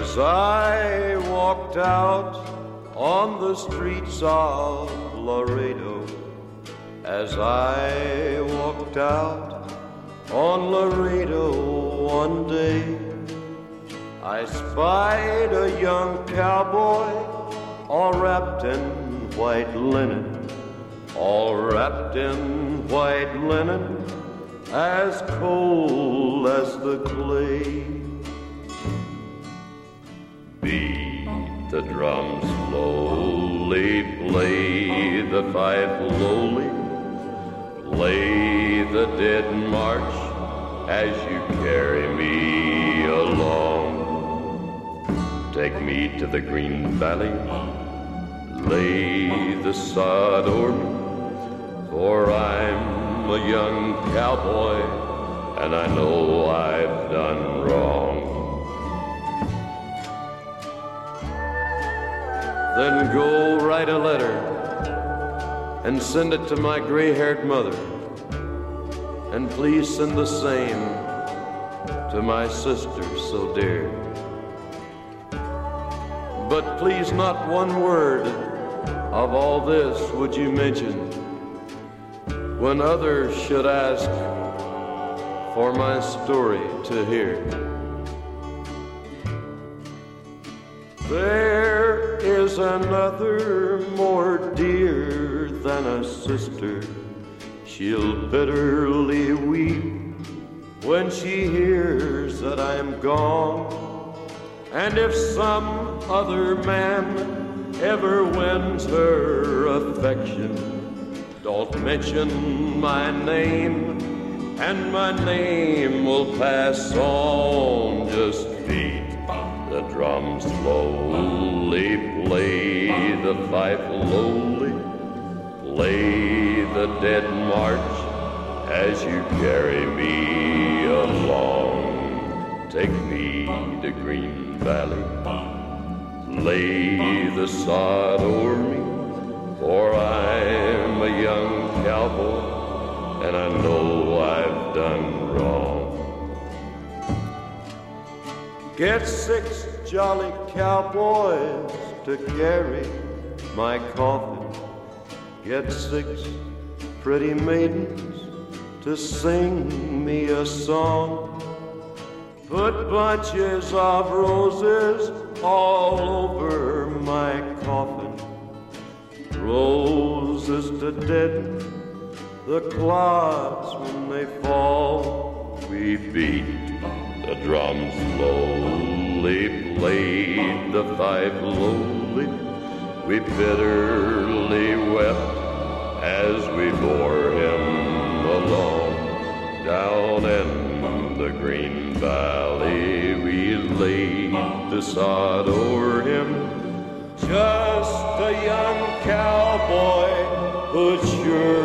As I walked out on the streets of Laredo, as I walked out on Laredo one day, I spied a young cowboy all wrapped in white linen, all wrapped in white linen, as cold as the clay. Beat the drum slowly, play the fife lowly, play the dead march as you carry me along. Take me to the green valley, lay the sod o'er me, for I'm a young cowboy and I know I've done wrong. Then go write a letter and send it to my gray-haired mother, and please send the same to my sister so dear. But please not one word of all this would you mention when others should ask for my story to hear. There is another more dear than a sister. She'll bitterly weep when she hears that I'm gone. And if some other man ever wins her affection, don't mention my name, and my name will pass on. Just beat the drum slowly, play the fife lowly, play the dead march as you carry me along. Take me to Green Valley, lay the sod o'er me, for I'm a young cowboy and I know I've done wrong. Get 6 jolly cowboys to carry my coffin. Get 6 pretty maidens to sing me a song. Put bunches of roses all over my coffin, roses to deaden the clods when they fall. We beat the drum slowly, played the fife lowly, we bitterly wept as we bore him along. Down in the Green Valley we laid the sod o'er him, just a young cowboy who'd sure